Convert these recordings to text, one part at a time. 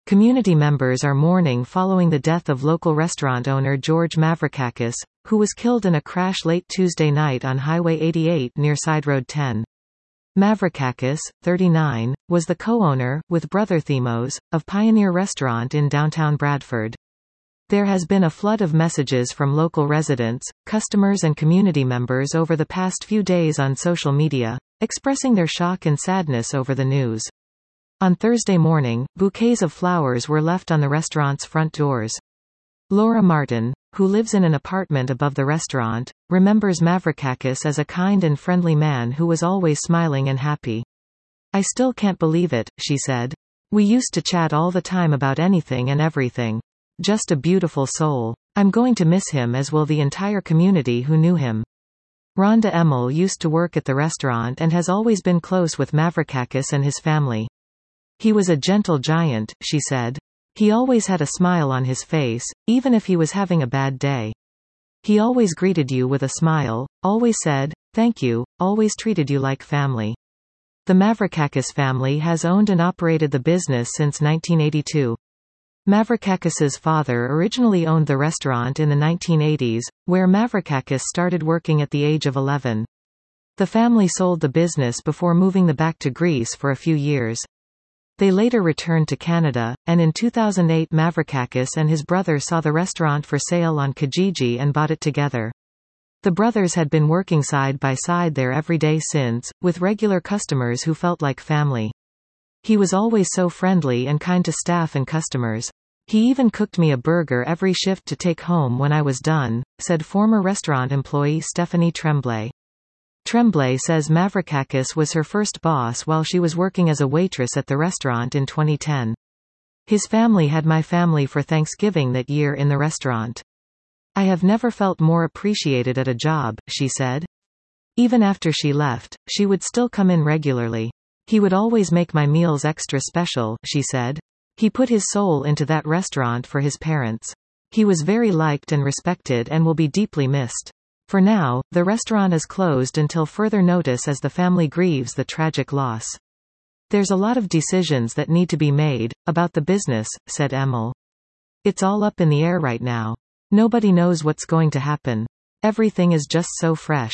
Community members are mourning following the death of local restaurant owner George Mavrakakis, who was killed in a crash late Tuesday night on Highway 88 near Side Road 10. Mavrakakis, 39, was the co-owner, with brother Themos, of Pioneer Restaurant in downtown Bradford. There has been a flood of messages from local residents, customers and community members over the past few days on social media, expressing their shock and sadness over the news. On Thursday morning, bouquets of flowers were left on the restaurant's front doors. Laura Martin, who lives in an apartment above the restaurant, remembers Mavrakakis as a kind and friendly man who was always smiling and happy. "I still can't believe it," she said. "We used to chat all the time about anything and everything. Just a beautiful soul. I'm going to miss him, as will the entire community who knew him." Rhonda Emmel used to work at the restaurant and has always been close with Mavrakakis and his family. "He was a gentle giant," she said. "He always had a smile on his face, even if he was having a bad day. He always greeted you with a smile, always said, 'Thank you,' always treated you like family." The Mavrakakis family has owned and operated the business since 1982. Mavrakakis's father originally owned the restaurant in the 1980s, where Mavrakakis started working at the age of 11. The family sold the business before moving back to Greece for a few years. They later returned to Canada, and in 2008 Mavrakakis and his brother saw the restaurant for sale on Kijiji and bought it together. The brothers had been working side by side there every day since, with regular customers who felt like family. "He was always so friendly and kind to staff and customers. He even cooked me a burger every shift to take home when I was done," said former restaurant employee Stephanie Tremblay. Tremblay says Mavrakakis was her first boss while she was working as a waitress at the restaurant in 2010. "His family had my family for Thanksgiving that year in the restaurant. I have never felt more appreciated at a job," she said. Even after she left, she would still come in regularly. "He would always make my meals extra special," she said. "He put his soul into that restaurant for his parents. He was very liked and respected and will be deeply missed." For now, the restaurant is closed until further notice as the family grieves the tragic loss. "There's a lot of decisions that need to be made about the business," said Emmel. "It's all up in the air right now. Nobody knows what's going to happen. Everything is just so fresh.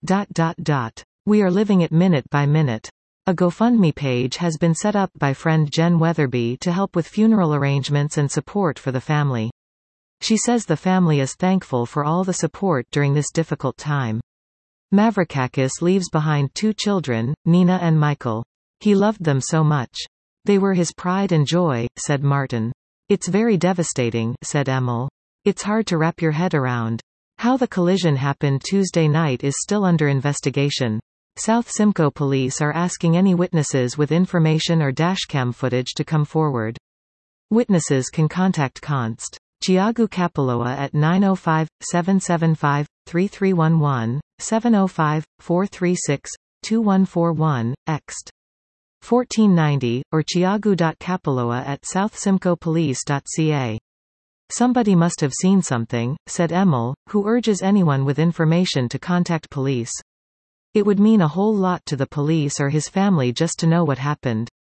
We are living it minute by minute." A GoFundMe page has been set up by friend Jen Weatherby to help with funeral arrangements and support for the family. She says the family is thankful for all the support during this difficult time. Mavrakakis leaves behind 2 children, Nina and Michael. "He loved them so much. They were his pride and joy," said Martin. "It's very devastating," said Emmel. "It's hard to wrap your head around. How the collision happened Tuesday night is still under investigation. South Simcoe police are asking any witnesses with information or dashcam footage to come forward. Witnesses can contact Const. Tiago Kapaloa at 905-775-3311, 705-436-2141, ext. 1490, or tiago.kapaloa@southsimcoepolice.ca. "Somebody must have seen something," said Emmel, who urges anyone with information to contact police. "It would mean a whole lot to the police or his family just to know what happened."